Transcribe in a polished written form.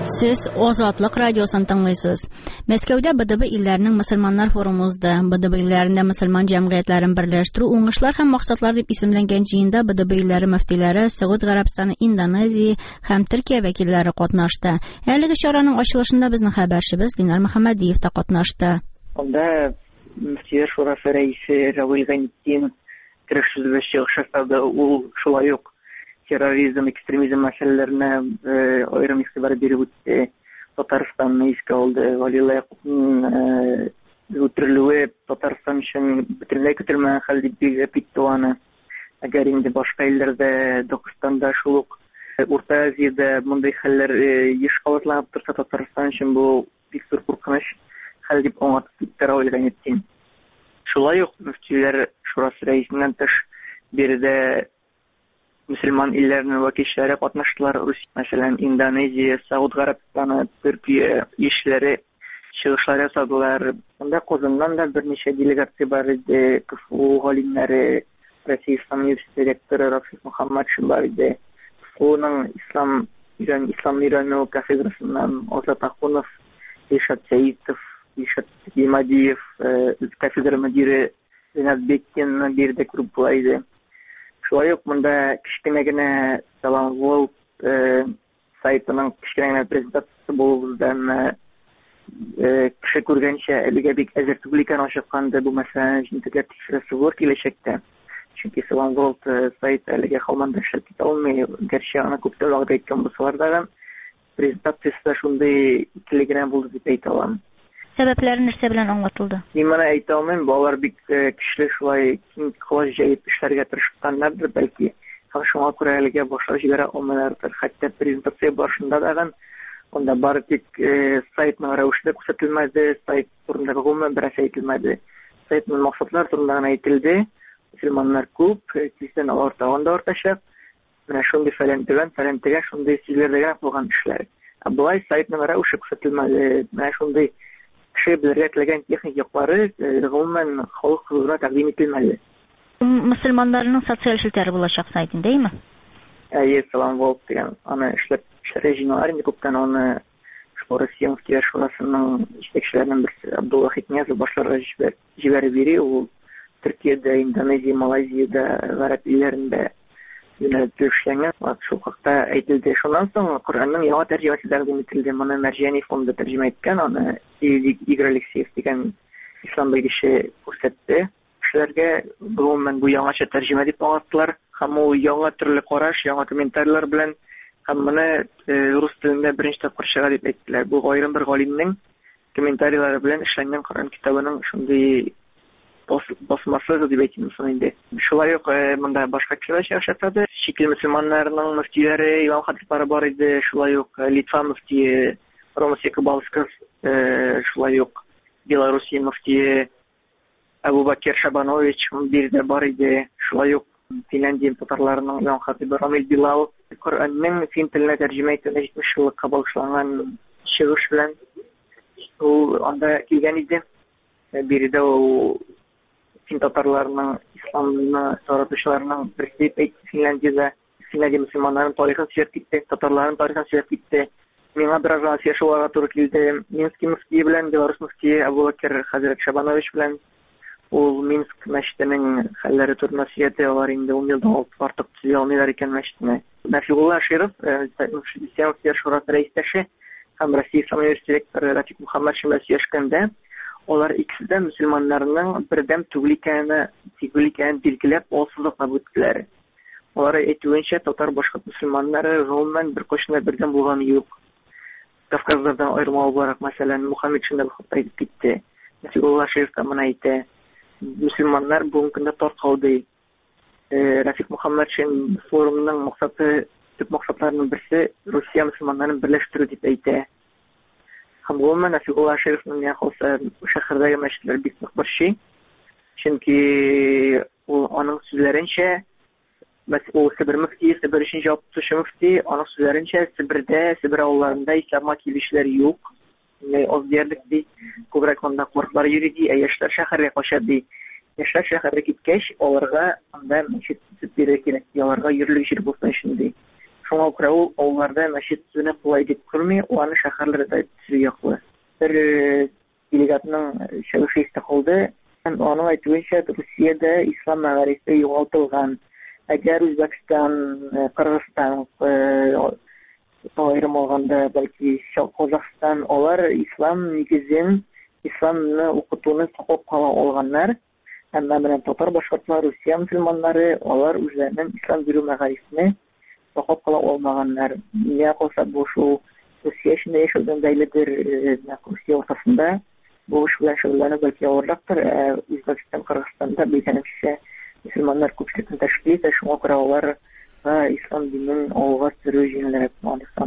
Сез Азатлык радиосын тыңлыйсыз. Мәскәүдә БДБ илләренең мөселманнар форумы узды. БДБ илләрендә мөселман җәмгыятьләрен берләштерү уңышлар һәм максатлар дип исемләнгән җыенда БДБ илләре мөфтиләре, Сәгуд Гарәбстаны, Индонезия һәм Төркия вәкилләре катнашты. Әлеге чараның ачылышында безнең хәбәрчебез Динар Мөхәммәдиев та катнашты. Анда мөфтиләр шурасы рәисе Равил Ганитдин керешсез чыгышында ул шулай ук терроризм, экстремизм мәсьәләләренә аерым игътибар биреп үтте. Татарстанны искә алды. Валилай Якубның үтерелүе Татарстан өчен бөтенләй көтелмәгән хәл дип билгеләп әйтте аны. Әгәр инде башка илләрдә, Дагыстанда шул ук Урта Азиядә мондай хәлләр еш кабатланып торса, Татарстан өчен бу бик зур куркыныч хәл дип аңлатып торган иде. Шулай ук мөфтиләр шурасы рәисеннән тыш биредә мөселман илләренең вәкилләре катнаштылар. Мәсәлән, Индонезия, Сауд Гарәбстаны, Төркия илләре чыгышлар ясадылар. Анда Казаннан да берничә делегация бар иде. КФУ галимнәре, Россия Ислам университеты ректоры Рафис Мөхәммәдшин бар иде. КФУның ислам өйрәнү кафедрасыннан Азат Ахунов, Илшат Сәитов, Илшат Имадиев, кафедра мөдире Ринат Беккин бирдә күреп була иде. Шулай ук монда кичкенә генә Салам Волт сайтының кичкенә генә презентациясе булды. Кеше күргәнчә әлегә бик әзер түгел икән ачыкканда бу мәсьәләне җинтекләп тикшерәсе зур киләчәктә. Чөнки Салам Волт сайты әлегә һаман да эшләп китә алмый. Гәрчә аны күптән вакыт әйткән булсалар да, презентациясе шундый икелегенә булды дип әйтә алам. Сәбәпләре нәрсә белән аңлатылды? Мин моны әйтә алмыйм. Балалар бик көчле шулай киң кылыч җәеп эшләргә тырышканнардыр, бәлки. Һәм шуңа күрә әлегә башлап җибәрә алмыйлардыр. Хәтта презентация башында да онда бары тик сайтның рәвешле күрсәтелмәде, сайт турында гомумән бераз әйтелмәде. Сайтның максатлары турында гына әйтелде. Мөселманнар күп, тиздән алар тагын да артачак. Менә шундый фәлән шундый сөйләргә булган эшләр. Булай сайтның рәвешле күрсәтелмәде. Менә шундый кеше белергә теләгән техник яклары гомумән халык хузурына тәкъдим ителмәде. Мөселманнарның социаль челтәре булачак сайт инде, Салам Волт дигән аны эшләр җиңнәр инде күптән аны Россия мөфтиләр шурасының җитәкчеләреннән берсе Абдулла Хикмиязов башларга җибәреп бирә. Ул Төркиядә, Индонезия, Малайзиядә, Гарәп илләрендә юнәлтү эшләнгән. Шул хакта әйтелде. Шуннан соң Коръәннең яңа тәрҗемәсе тәкъдим ителде. Моны Мәрҗани фонды тәрҗемә иткән, аны Игорь Алексеев дигән ислам белгече күрсәтте. Кешеләргә гомумән бу яңача тәрҗемә дип аңлаттылар. Һәм ул яңа төрле караш, яңа комментарийлар белән һәм моны рус телендә беренче тапкыр чыга дип әйттеләр. Бу аерым бер галимнең комментарийлары белән эшләнгән Коръән китабының шундый басмасы дип әйтим инде. Шулай ук монда башка кешеләр чыгыш ясады. Шикел мөселманнарның мөфтиләре, имам хатиблары бар иде. Шулай ук Литва мөфтие Ромас Якубовскис, шулай ук Белоруссия мөфтие Абубакир Шабанович бирдә бар иде. Шулай ук Финляндия татарларының имам хатибы Рамил Билал Коръәннең фин теленә тәрҗемә ителгән 70 еллыкка багышланган чыгыш белән ул анда килгән иде. Биредә ул фин татарларының исламны таратучыларының берсе Финляндия мөселманнарының тарихын сөйләп китте, татарларның тарихын сөйләп китте. Миңа бераз яшәүгә туры килде. Минский мөфтие белән Белорус мөфтие Абубакир хәзрәт Шабанович белән ул Минск мәчетенең хәлләре турында сөйләде. Алар инде 10 елдан артык төзелә алмыйлар икән мәчетне. Нафигулла Широв, мөфтиләр шурасы рәисе һәм Россия Ислам университеты ректоры Рафис Мөхәммәдшин белән сөйләшкәндә, алар икесе дә мөселманнарның бердәм түгел икәнен билгеләп алсызлыклап үттеләр. Алар әйтүенчә, татар башка мөселманнары гомумән бер кайчан бердәм булган юк. Кавказлардан аерма буларак, мәсәлән, Мөхәммәдшин дә әйтеп китте. Нафигулла Широв та моны әйтә. Мөселманнар бүгенге көндә таркалды. Рафис Мөхәммәдшин форумның төп максатларының берсе Русия мөселманнарын берләштерү дип әйтә. Һәм гомумән Нафигулла Ширифның яхалса шәһәрдәге мәчетләр бик нык борчый. Чөнки ул аның сүзләренчә, ул Себер мөфтие, Себер өчен җавап тотучы мөфти, аның сүзләренчә Себер авылларында исламга килүчеләр юк. Аз диярлек ди, күбрәк анда курслар йөри ди, яшьләр шәһәргә кача ди. Яшьләр шәһәргә киткәч, аларга анда мәчет төзеп бирә кирәк, аларга йөрлек җир булсын өчен ди. Шуңа күрә ул авылларда мәчет төзүне кулай дип күрми, аны шәһәрләрдә төзү яклы. Бер делегатның чыгышы истә калды. Аның әйтүенчә, Русиядә ислам мәгарифе югалтылган. Әгәр Үзбәкстан, Кыргызстан, аерым алганда, бәлки Казакстан, алар ислам нигезен, исламны укытуны саклап кала алганнар. Әмма менә татар башкортлар, Русия мөселманнары, алар үзләренең ислам бирү мәгарифне саклап кала алмаганнар. Менә калса бу шул Русия эчендә яшәүдән бәйледер, Русия ортасында бу эш белән шөгыльләнү бәлки авырлыктыр. Үзбәкстан, Кыргызстанда билгеләнүчә мөселманнар күпчелекне тәшкил итә, шуңа күрә алар ислам динен авылга сөрү җиңелрәк булган.